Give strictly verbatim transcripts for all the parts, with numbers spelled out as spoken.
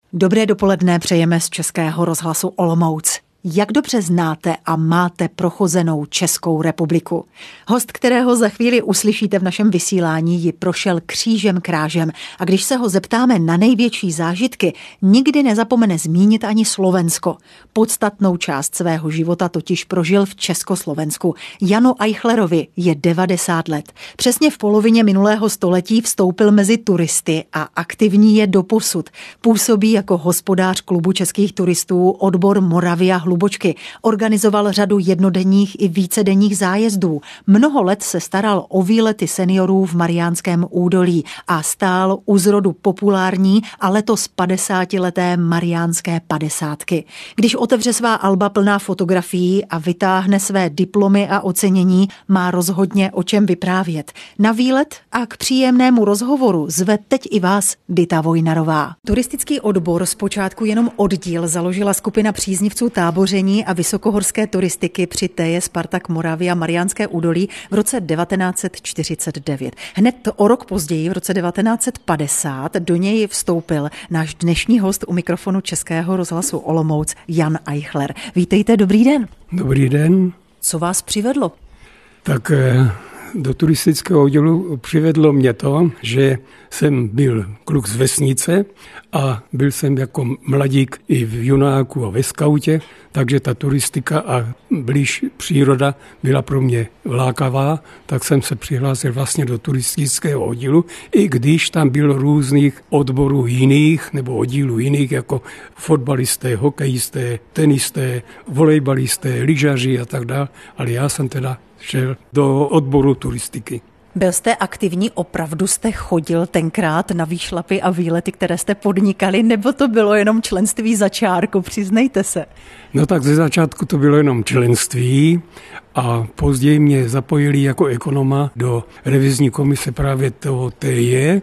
Dobré dopoledne přejeme z Českého rozhlasu Olomouc. Jak dobře znáte a máte prochozenou Českou republiku? Host, kterého za chvíli uslyšíte v našem vysílání, ji prošel křížem krážem a když se ho zeptáme na největší zážitky, nikdy nezapomene zmínit ani Slovensko. Podstatnou část svého života totiž prožil v Československu. Janu Eichlerovi je devadesát let. Přesně v polovině minulého století vstoupil mezi turisty a aktivní je doposud. Působí jako hospodář klubu českých turistů odbor Moravia Hlubočky. Organizoval řadu jednodenních i vícedenních zájezdů. Mnoho let se staral o výlety seniorů v Mariánském údolí a stál u zrodu populární a letos padesátileté Mariánské padesátky. Když otevře svá alba plná fotografií a vytáhne své diplomy a ocenění, má rozhodně o čem vyprávět. Na výlet a k příjemnému rozhovoru zve teď i vás Dita Vojnarová. Turistický odbor zpočátku jenom oddíl založila skupina příznivců táboření a vysokohorské turistiky při té je Spartak Moravia Mariánské údolí v roce devatenáct set čtyřicet devět. Hned o rok později, v roce devatenáct set padesát, do něj vstoupil náš dnešní host u mikrofonu Českého rozhlasu Olomouc, Jan Eichler. Vítejte, dobrý den. Dobrý den. Co vás přivedlo? Tak do turistického oddělu přivedlo mě to, že jsem byl kluk z vesnice a byl jsem jako mladík i v junáku a ve skautě, takže ta turistika a blíž příroda byla pro mě lákavá, tak jsem se přihlásil vlastně do turistického oddělu, i když tam bylo různých odborů jiných nebo oddílů jiných, jako fotbalisté, hokejisté, tenisté, volejbalisté, lyžaři a tak dále, ale já jsem teda šel do odboru turistiky. Byl jste aktivní, opravdu jste chodil tenkrát na výšlapy a výlety, které jste podnikali, nebo to bylo jenom členství za čárku, přiznejte se? No tak ze začátku to bylo jenom členství a později mě zapojili jako ekonoma do revizní komise právě toho T J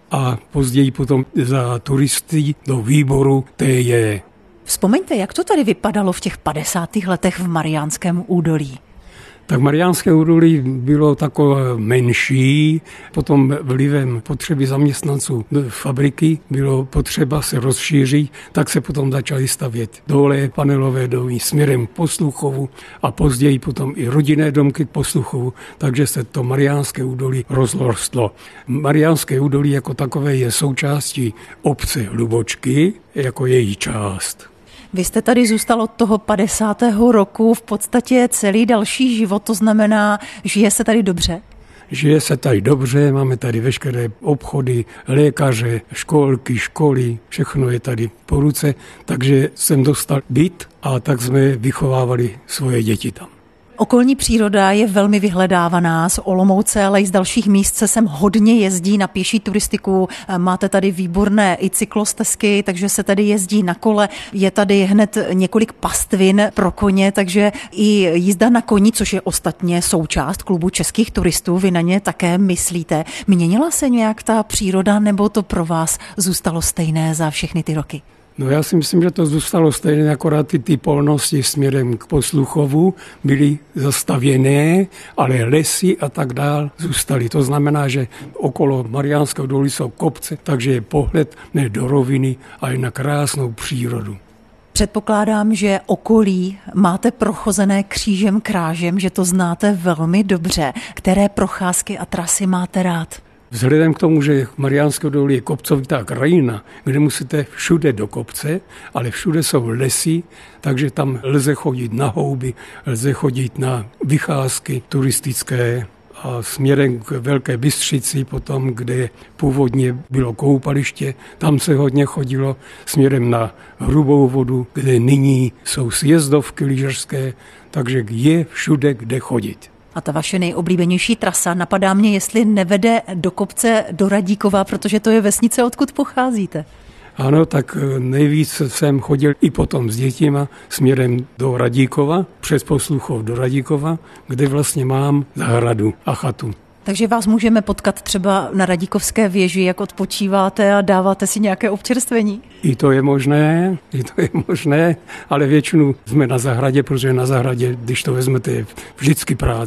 a později potom za turisty do výboru T J. Vzpomeňte, jak to tady vypadalo v těch padesátých letech v Mariánském údolí? Tak Mariánské údolí bylo takové menší, potom vlivem potřeby zaměstnanců fabriky bylo potřeba se rozšířit, tak se potom začaly stavět dole, panelové domy směrem k Posluchovu a později potom i rodinné domky k Posluchovu, takže se to Mariánské údolí rozrostlo. Mariánské údolí jako takové je součástí obce Hlubočky jako její část. Vy jste tady zůstal od toho padesátého roku v podstatě celý další život, to znamená, žije se tady dobře? Žije se tady dobře, máme tady veškeré obchody, lékaře, školky, školy, všechno je tady po ruce, takže jsem dostal byt a tak jsme vychovávali svoje děti tam. Okolní příroda je velmi vyhledávaná z Olomouce, ale i z dalších míst se sem hodně jezdí na pěší turistiku. Máte tady výborné i cyklostezky, takže se tady jezdí na kole. Je tady hned několik pastvin pro koně, takže i jízda na koni, což je ostatně součást klubu českých turistů, vy na ně také myslíte. Měnila se nějak ta příroda, nebo to pro vás zůstalo stejné za všechny ty roky? No já si myslím, že to zůstalo stejné, akorát ty, ty polnosti směrem k Posluchovu byly zastavěné, ale lesy a tak dál zůstaly. To znamená, že okolo Mariánského údolí jsou kopce, takže je pohled ne do roviny, ale na krásnou přírodu. Předpokládám, že okolí máte prochozené křížem krážem, že to znáte velmi dobře. Které procházky a trasy máte rád? Vzhledem k tomu, že Mariánské údolí je kopcovitá krajina, kde musíte všude do kopce, ale všude jsou lesy, takže tam lze chodit na houby, lze chodit na vycházky turistické a směrem k Velké Bystřici potom, kde původně bylo koupaliště, tam se hodně chodilo směrem na Hrubou vodu, kde nyní jsou sjezdovky lyžařské, takže je všude kde chodit. A ta vaše nejoblíbenější trasa, napadá mě, jestli nevede do kopce do Radíkova, protože to je vesnice, odkud pocházíte. Ano, tak nejvíc jsem chodil i potom s dětima směrem do Radíkova, přes Posluchov do Radíkova, kde vlastně mám zahradu a chatu. Takže vás můžeme potkat třeba na Radíkovské věži, jak odpočíváte a dáváte si nějaké občerstvení? I to je možné, i to je možné, ale většinu jsme na zahradě, protože na zahradě, když to vezmete, je vždycky práce.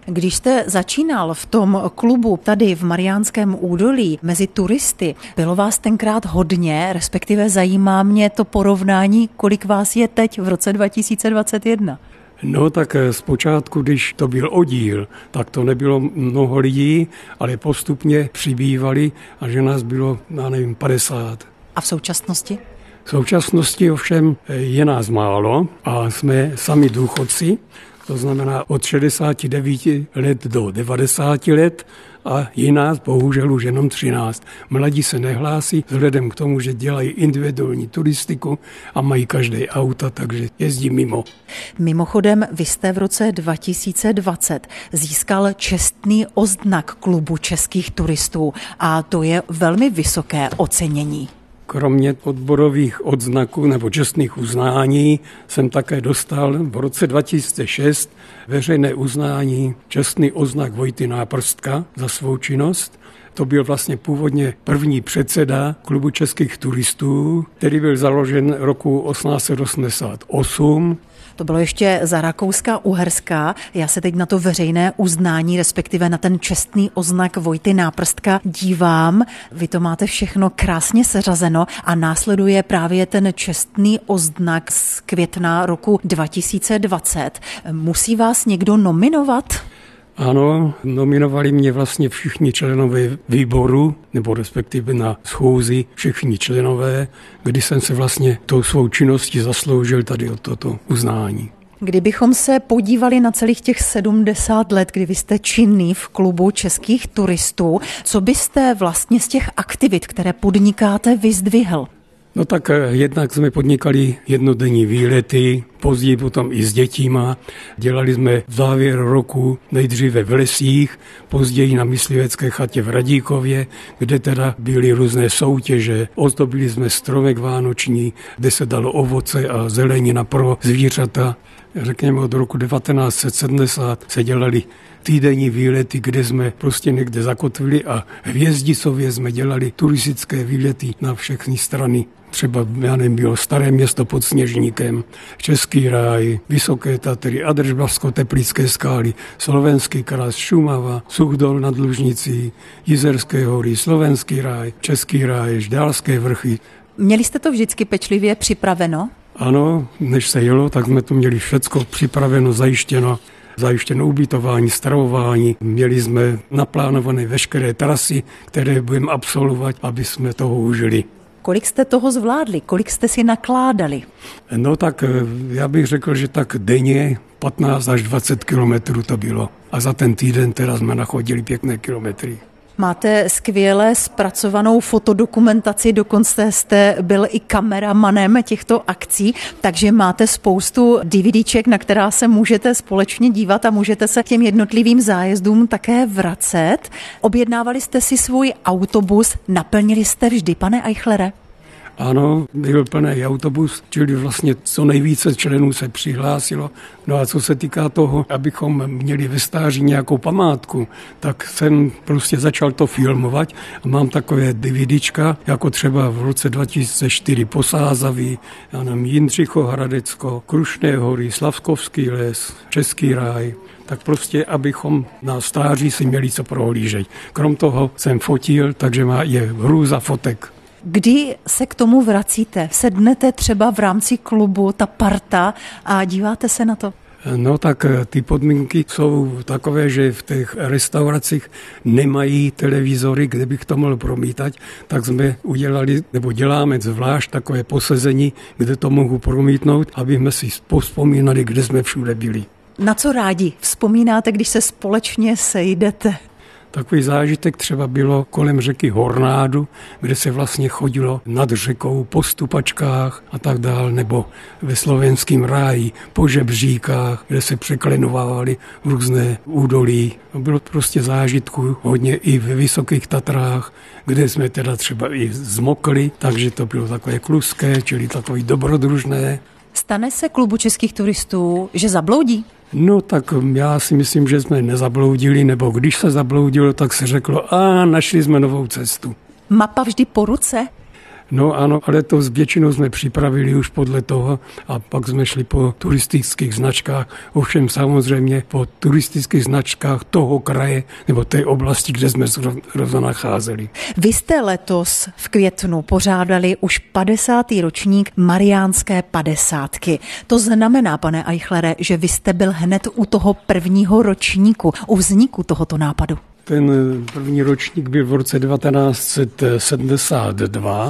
Když jste začínal v tom klubu tady v Mariánském údolí mezi turisty, bylo vás tenkrát hodně, respektive zajímá mě to porovnání, kolik vás je teď v roce dva tisíce dvacet jedna? No tak zpočátku, když to byl oddíl, tak to nebylo mnoho lidí, ale postupně přibývali a že nás bylo, já nevím, padesát. A v současnosti? V současnosti ovšem je nás málo a jsme sami důchodci, to znamená od šedesáti devíti let do devadesáti let a je nás bohužel už jenom třináct. Mladí se nehlásí vzhledem k tomu, že dělají individuální turistiku a mají každé auta, takže jezdí mimo. Mimochodem, vy jste v roce dva tisíce dvacet získal čestný odznak klubu českých turistů a to je velmi vysoké ocenění. Kromě odborových odznaků nebo čestných uznání jsem také dostal v roce dva tisíce šest veřejné uznání čestný odznak Vojty Náprstka za svou činnost. To byl vlastně původně první předseda klubu českých turistů, který byl založen roku osmnáct set osmdesát osm. To bylo ještě za Rakouska-Uherska. Já se teď na to veřejné uznání, respektive na ten čestný odznak Vojty Náprstka dívám. Vy to máte všechno krásně seřazeno a následuje právě ten čestný odznak z května roku dva tisíce dvacet. Musí vás někdo nominovat? Ano, nominovali mě vlastně všichni členové výboru, nebo respektive na schůzi všichni členové, kdy jsem se vlastně tou svou činností zasloužil tady o toto uznání. Kdybychom se podívali na celých těch sedmdesát let, kdy vy jste činný v klubu českých turistů, co byste vlastně z těch aktivit, které podnikáte, vyzdvihl? No tak jednak jsme podnikali jednodenní výlety, později potom i s dětíma. Dělali jsme v závěru roku nejdříve v lesích, později na myslivecké chatě v Radíkově, kde teda byly různé soutěže. Ozdobili jsme stromek vánoční, kde se dalo ovoce a zelenina pro zvířata. Řekněme od roku devatenáct set sedmdesát se dělali týdenní výlety, kde jsme prostě někde zakotvili a hvězdicově jsme dělali turistické výlety na všechny strany. Třeba, já nevím, bylo Staré Město pod Sněžníkem, Český ráj, Vysoké Tatry, Adržbavsko-Teplické skály, Slovenský kraj, Šumava, Suchdol nad Lužnicí, Jizerské hory, Slovenský ráj, Český ráj, Žďárské vrchy. Měli jste to vždycky pečlivě připraveno? Ano, než se jelo, tak jsme to měli všecko připraveno, zajištěno. Zajištěno ubytování, stravování. Měli jsme naplánované veškeré trasy, které budeme absolvovat, aby jsme toho užili. Kolik jste toho zvládli? Kolik jste si nakládali? No tak já bych řekl, že tak denně patnáct až dvacet kilometrů to bylo. A za ten týden teda jsme nachodili pěkné kilometry. Máte skvěle zpracovanou fotodokumentaci, dokonce jste byl i kameramanem těchto akcí, takže máte spoustu DVDček, na která se můžete společně dívat a můžete se k těm jednotlivým zájezdům také vracet. Objednávali jste si svůj autobus, naplnili jste vždy, pane Eichlere? Ano, byl plný autobus, čili vlastně co nejvíce členů se přihlásilo. No a co se týká toho, abychom měli ve stáří nějakou památku, tak jsem prostě začal to filmovat a mám takové DVDčka, jako třeba v roce dva tisíce čtyři Posázaví, já nevím, Jindřichohradecko, Krušné hory, Slavkovský les, Český ráj. Tak prostě, abychom na stáří si měli co prohlížet. Krom toho jsem fotil, takže má je hrůza fotek. Kdy se k tomu vracíte? Sednete třeba v rámci klubu, ta parta a díváte se na to? No tak ty podmínky jsou takové, že v těch restauracích nemají televizory, kde bych to mohl promítat, tak jsme udělali, nebo děláme zvlášť takové posezení, kde to mohu promítnout, abychom si povzpomínali, kde jsme všude byli. Na co rádi vzpomínáte, když se společně sejdete? Takový zážitek třeba bylo kolem řeky Hornádu, kde se vlastně chodilo nad řekou po stupačkách a tak dál, nebo ve Slovenském ráji po žebříkách, kde se překlenovávaly různé údolí. Bylo prostě zážitku hodně i ve Vysokých Tatrách, kde jsme teda třeba i zmokli, takže to bylo takové kluské, čili takové dobrodružné. Stane se klubu českých turistů, že zabloudí? No tak já si myslím, že jsme nezabloudili, nebo když se zabloudilo, tak se řeklo, a našli jsme novou cestu. Mapa vždy po ruce? No ano, ale to s většinou jsme připravili už podle toho a pak jsme šli po turistických značkách, ovšem samozřejmě po turistických značkách toho kraje nebo té oblasti, kde jsme zrovna nacházeli. Vy jste letos v květnu pořádali už padesátý ročník Mariánské padesátky. To znamená, pane Eichlere, že vy jste byl hned u toho prvního ročníku, u vzniku tohoto nápadu. Ten první ročník byl v roce devatenáct set sedmdesát dva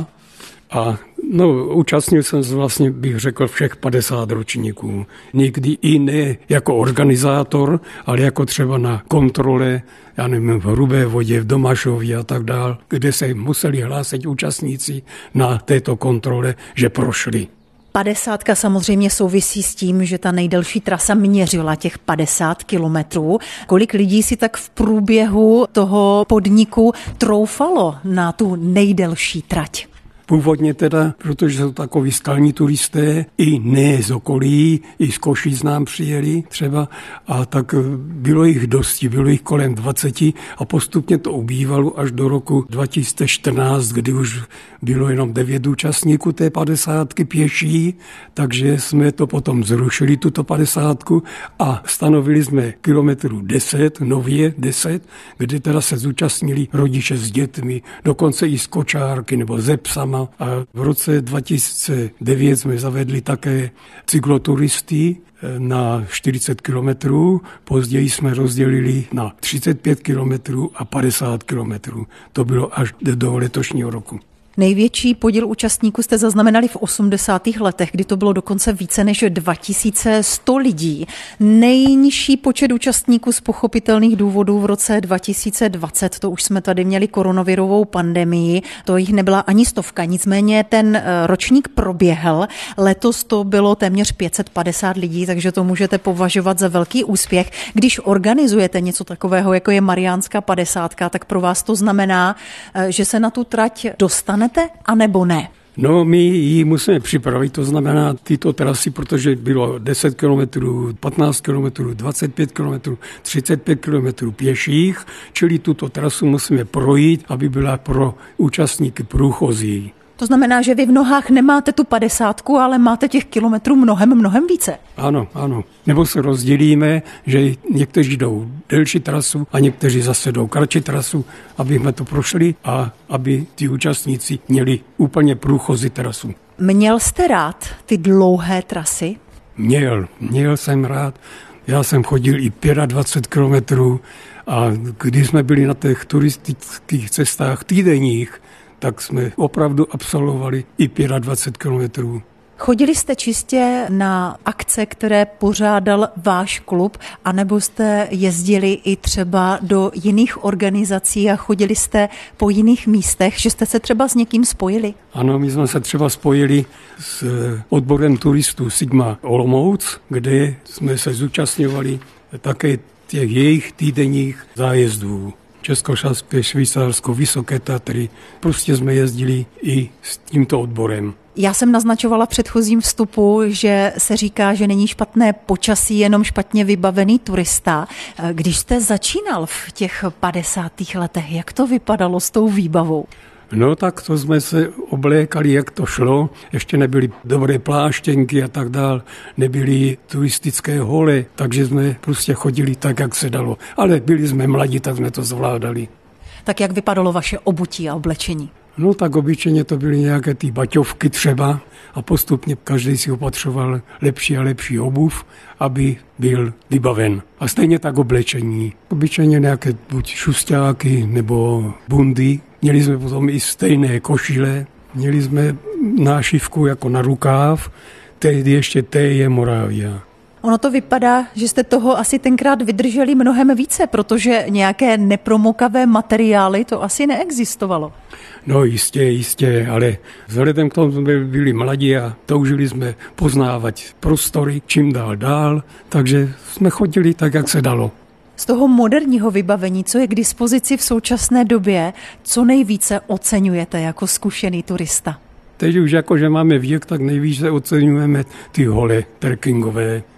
a no, účastnil jsem se vlastně, bych řekl, všech padesát ročníků. Někdy i ne jako organizátor, ale jako třeba na kontrole, já nevím, v Hrubé Vodě, v Domašově a tak dál, kde se museli hlásit účastníci na této kontrole, že prošli. Padesátka samozřejmě souvisí s tím, že ta nejdelší trasa měřila těch padesát kilometrů. Kolik lidí si tak v průběhu toho podniku troufalo na tu nejdelší trať? Původně teda, protože jsou takoví skalní turisté, i ne z okolí, i z Košic nám přijeli třeba, a tak bylo jich dosti, bylo jich kolem dvaceti a postupně to ubývalo až do roku dva tisíce čtrnáct, kdy už bylo jenom devět účastníků té padesátky pěší, takže jsme to potom zrušili, tuto padesátku, a stanovili jsme kilometrů deset, nově deset, kde teda se zúčastnili rodiče s dětmi, dokonce i z kočárky nebo ze psama. A v roce dva tisíce devět jsme zavedli také cykloturisty na čtyřicet kilometrů, později jsme rozdělili na třicet pět kilometrů a padesát kilometrů. To bylo až do letošního roku. Největší podíl účastníků jste zaznamenali v osmdesátých letech, kdy to bylo dokonce více než dva tisíce sto lidí. Nejnižší počet účastníků z pochopitelných důvodů v roce dva tisíce dvacet, to už jsme tady měli koronavirovou pandemii, to jich nebyla ani stovka, nicméně ten ročník proběhl. Letos to bylo téměř pět set padesát lidí, takže to můžete považovat za velký úspěch. Když organizujete něco takového, jako je Mariánská padesátka, tak pro vás to znamená, že se na tu trať dostane, a nebo ne? No, my ji musíme připravit, to znamená tyto trasy, protože bylo deset kilometrů, patnáct kilometrů, dvacet pět kilometrů, třicet pět kilometrů pěších, čili tuto trasu musíme projít, aby byla pro účastníky průchozí. To znamená, že vy v nohách nemáte tu padesátku, ale máte těch kilometrů mnohem, mnohem více. Ano, ano. Nebo se rozdělíme, že někteří jdou delší trasu a někteří zase jdou kratší trasu, aby jsme to prošli a aby ty účastníci měli úplně průchozí trasu. Měl jste rád ty dlouhé trasy? Měl, měl jsem rád. Já jsem chodil i dvacet pět kilometrů a když jsme byli na těch turistických cestách týdenních, tak jsme opravdu absolvovali i dvacet pět kilometrů. Chodili jste čistě na akce, které pořádal váš klub, anebo jste jezdili i třeba do jiných organizací a chodili jste po jiných místech, že jste se třeba s někým spojili? Ano, my jsme se třeba spojili s odborem turistů Sigma Olomouc, kde jsme se zúčastňovali také těch jejich týdenních zájezdů. Českošalské, Švýcarsko, Vysoké Tatry. Prostě jsme jezdili i s tímto odborem. Já jsem naznačovala v předchozím vstupu, že se říká, že není špatné počasí, jenom špatně vybavený turista. Když jste začínal v těch padesátých letech, jak to vypadalo s tou výbavou? No tak to jsme se oblékali, jak to šlo. Ještě nebyly dobré pláštěnky a tak dál. Nebyly turistické hole, takže jsme prostě chodili tak, jak se dalo. Ale byli jsme mladí, tak jsme to zvládali. Tak jak vypadalo vaše obutí a oblečení? No tak obyčejně to byly nějaké ty baťovky třeba a postupně každý si opatřoval lepší a lepší obuv, aby byl vybaven. A stejně tak oblečení. Obyčejně nějaké buď šustáky nebo bundy. Měli jsme potom i stejné košile, měli jsme nášivku jako na rukáv, tehdy ještě T J Moravia. Ono to vypadá, že jste toho asi tenkrát vydrželi mnohem více, protože nějaké nepromokavé materiály to asi neexistovalo. No jistě, jistě, ale vzhledem k tomu jsme byli mladí a toužili jsme poznávat prostory čím dál dál, takže jsme chodili tak, jak se dalo. Z toho moderního vybavení, co je k dispozici v současné době, co nejvíce oceňujete jako zkušený turista? Teď už jako, že máme věk, tak nejvíce oceňujeme ty hole trekkingové.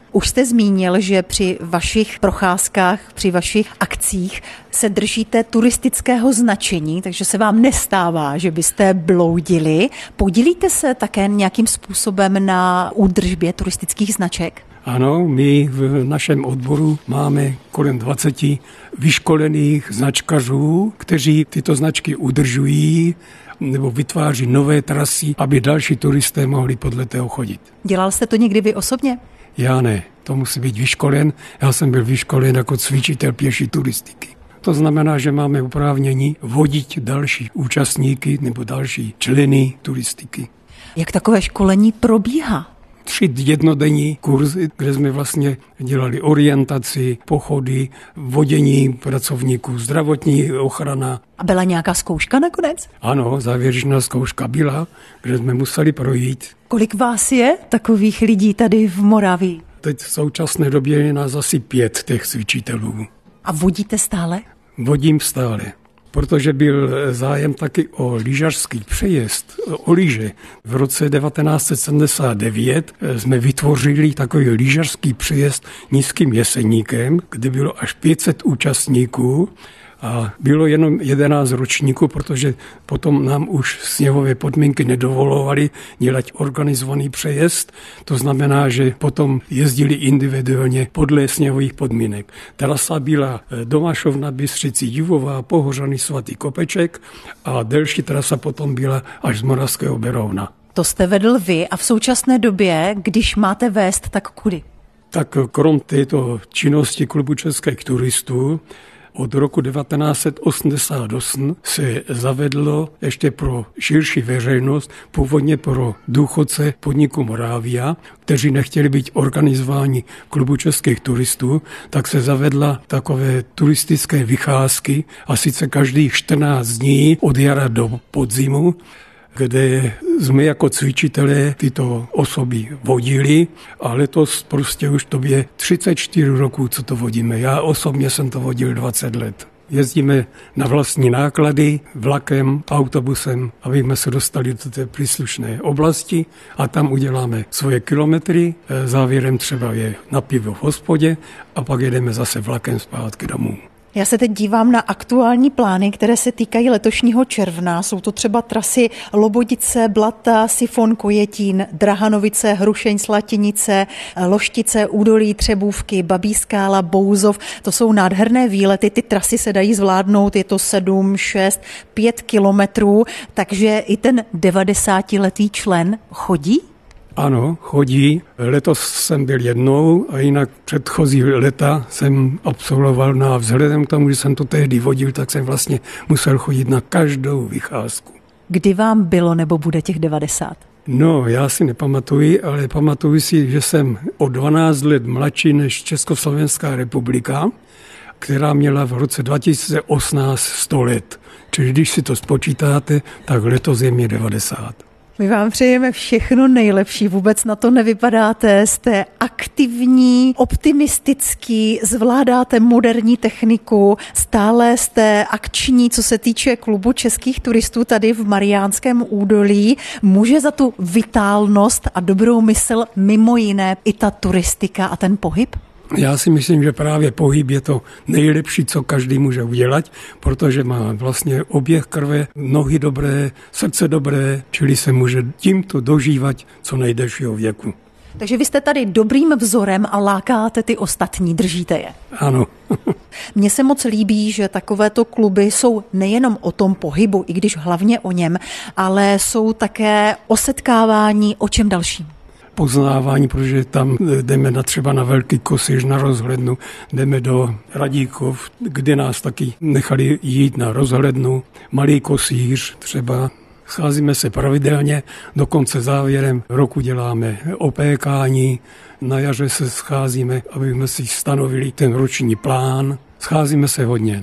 Už jste zmínil, že při vašich procházkách, při vašich akcích se držíte turistického značení, takže se vám nestává, že byste bloudili. Podílíte se také nějakým způsobem na údržbě turistických značek? Ano, my v našem odboru máme kolem dvacet vyškolených značkařů, kteří tyto značky udržují nebo vytváří nové trasy, aby další turisté mohli podle toho chodit. Dělal jste to někdy vy osobně? Já ne, to musí být vyškolen. Já jsem byl vyškolen jako cvičitel pěší turistiky. To znamená, že máme oprávnění vodit další účastníky nebo další členy turistiky. Jak takové školení probíhá? Tři jednodenní kurzy, kde jsme vlastně dělali orientaci, pochody, vodění pracovníků, zdravotní ochrana. A byla nějaká zkouška nakonec? Ano, závěrečná zkouška byla, kde jsme museli projít. Kolik vás je takových lidí tady v Moravii? Teď v současné době je nás asi pět těch cvičitelů. A vodíte stále? Vodím stále. Protože byl zájem taky o lyžařský přejezd, o lyže. V roce devatenáct set sedmdesát devět jsme vytvořili takový lyžařský přejezd Nízkým Jeseníkem, kde bylo až pět set účastníků a bylo jenom jedenáct ročníků, protože potom nám už sněhové podmínky nedovolovaly dělat organizovaný přejezd. To znamená, že potom jezdili individuálně podle sněhových podmínek. Trasa byla Domašov nad Bystřicí, Divová, Pohořany, Svatý Kopeček a delší trasa potom byla až z Moravského Berouna. To jste vedl vy a v současné době, když máte vést, tak kudy? Tak krom této činnosti Klubu českých turistů od roku devatenáct set osmdesát osm se zavedlo ještě pro širší veřejnost, původně pro důchodce podniku Moravia, kteří nechtěli být organizováni Klubu českých turistů, tak se zavedla takové turistické vycházky a sice každých čtrnáct dní od jara do podzimu, kde jsme jako cvičitelé tyto osoby vodili a letos prostě už to je třicet čtyři roků, co to vodíme. Já osobně jsem to vodil dvacet let. Jezdíme na vlastní náklady, vlakem, autobusem, abychom se dostali do té příslušné oblasti a tam uděláme svoje kilometry. Závěrem třeba je na pivo v hospodě a pak jedeme zase vlakem zpátky domů. Já se teď dívám na aktuální plány, které se týkají letošního června. Jsou to třeba trasy Lobodice, Blata, Sifon, Kojetín, Drahanovice, Hrušeň, Slatinice, Loštice, Údolí, Třebůvky, Babí Skála, Bouzov. To jsou nádherné výlety, ty trasy se dají zvládnout, je to sedm, šest, pět kilometrů, takže i ten devadesátiletý člen chodí? Ano, chodí. Letos jsem byl jednou a jinak předchozí leta jsem absolvoval, no a vzhledem k tomu, že jsem to tehdy vodil, tak jsem vlastně musel chodit na každou vycházku. Kdy vám bylo nebo bude těch devadesát? No, já si nepamatuji, ale pamatuju si, že jsem o dvanáct let mladší než Československá republika, která měla v roce dva tisíce osmnáct sto let. Čili když si to spočítáte, tak letos je mě devadesát. My vám přejeme všechno nejlepší, vůbec na to nevypadáte, jste aktivní, optimistický, zvládáte moderní techniku, stále jste akční, co se týče Klubu českých turistů tady v Mariánském údolí. Může za tu vitálnost a dobrou mysl mimo jiné i ta turistika a ten pohyb? Já si myslím, že právě pohyb je to nejlepší, co každý může udělat, protože má vlastně oběh krve, nohy dobré, srdce dobré, čili se může tímto dožívat co nejdelšího věku. Takže vy jste tady dobrým vzorem a lákáte ty ostatní, držíte je. Ano. Mně se moc líbí, že takovéto kluby jsou nejenom o tom pohybu, i když hlavně o něm, ale jsou také o setkávání, o čem dalším. Poznávání, protože tam jdeme na třeba na Velký Kosíř, na rozhlednu, jdeme do Radíkov, kde nás taky nechali jít na rozhlednu, Malý Kosíř třeba. Scházíme se pravidelně, dokonce závěrem roku děláme opékání, na jaře se scházíme, abychom si stanovili ten roční plán. Scházíme se hodně, no.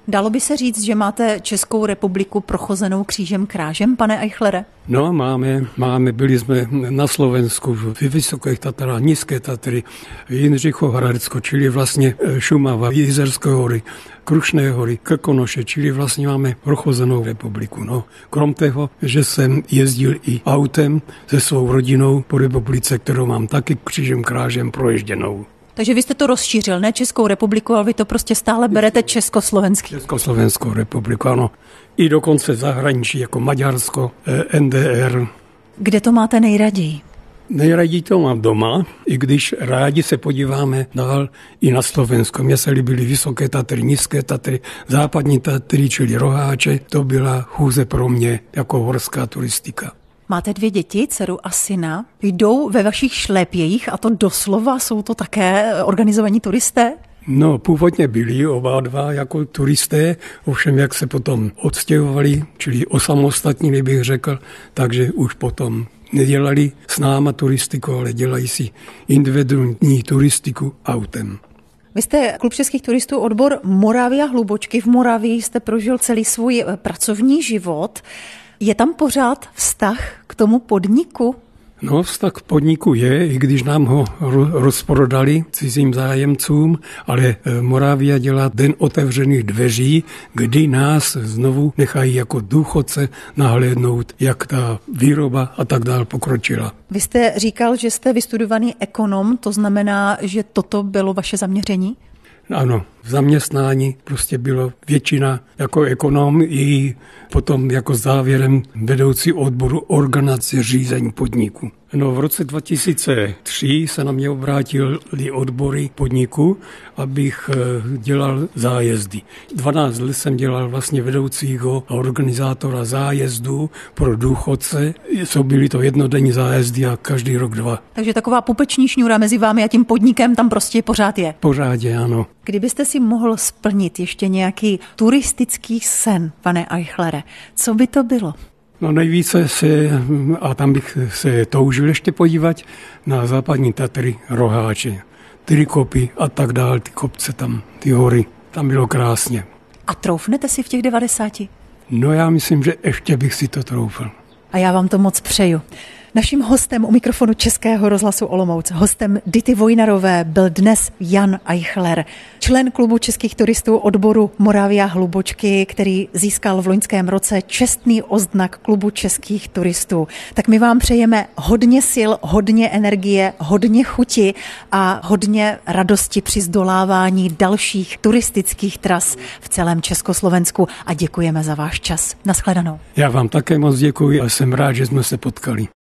Dalo by se říct, že máte Českou republiku prochozenou křížem krážem, pane Eichlere? No, máme, máme, byli jsme na Slovensku, v Vysokých Tatrách, Nízké Tatry, Jindřichohradsko, čili vlastně Šumava, Jizerské hory, Krušné hory, Krkonoše, čili vlastně máme prochozenou republiku. No, krom toho, že jsem jezdil i autem se svou rodinou po republice, kterou mám taky křížem krážem proježděnou. Takže vy jste to rozšířil, ne Českou republiku, ale vy to prostě stále berete Československý. Československou republiku, ano. I dokonce zahraničí, jako Maďarsko, N D R. Kde to máte nejraději? Nejraději to mám doma, i když rádi se podíváme dál i na Slovensko. Mně se líbily Vysoké Tatry, Nízké Tatry, Západní Tatry, čili Roháče. To byla chůze pro mě jako horská turistika. Máte dvě děti, dceru a syna. Jdou ve vašich šlépějích a to doslova, jsou to také organizovaní turisté? No, původně byli oba dva jako turisté, ovšem jak se potom odstěhovali, čili osamostatnili bych řekl, takže už potom nedělali s náma turistiku, ale dělají si individuální turistiku autem. Vy jste klub českých turistů odbor Moravia Hlubočky. V Moravii jste prožil celý svůj pracovní život. Je tam pořád vztah k tomu podniku? No, vztah k podniku je, i když nám ho rozprodali cizím zájemcům, ale Moravia dělá den otevřených dveří, kdy nás znovu nechají jako důchodce nahlédnout, jak ta výroba a tak dál pokročila. Vy jste říkal, že jste vystudovaný ekonom, to znamená, že toto bylo vaše zaměření? Ano, v zaměstnání prostě bylo většina jako ekonom i potom jako závěrem vedoucí odboru organizace řízení podniku. No, v roce dva tisíce tři se na mě obrátili odbory podniku, abych dělal zájezdy. dvanáct let jsem dělal vlastně vedoucího a organizátora zájezdu pro důchodce. Jsou byly to jednodenní zájezdy a každý rok dva. Takže taková pupeční šňůra mezi vámi a tím podnikem tam prostě pořád je. Pořád je, ano. Kdybyste si mohl splnit ještě nějaký turistický sen, pane Eichlere, co by to bylo? No nejvíce se, a tam bych se toužil ještě podívat, na Západní Tatry, Roháče, Trikopy a tak dál, ty kopce tam, ty hory, tam bylo krásně. A troufnete si v těch devadesáti? No já myslím, že ještě bych si to troufl. A já vám to moc přeju. Naším hostem u mikrofonu Českého rozhlasu Olomouc, hostem Dity Vojnarové, byl dnes Jan Eichler, člen klubu českých turistů odboru Moravia Hlubočky, který získal v loňském roce čestný odznak klubu českých turistů. Tak my vám přejeme hodně sil, hodně energie, hodně chuti a hodně radosti při zdolávání dalších turistických tras v celém Československu a děkujeme za váš čas. Nashledanou. Já vám také moc děkuji a jsem rád, že jsme se potkali.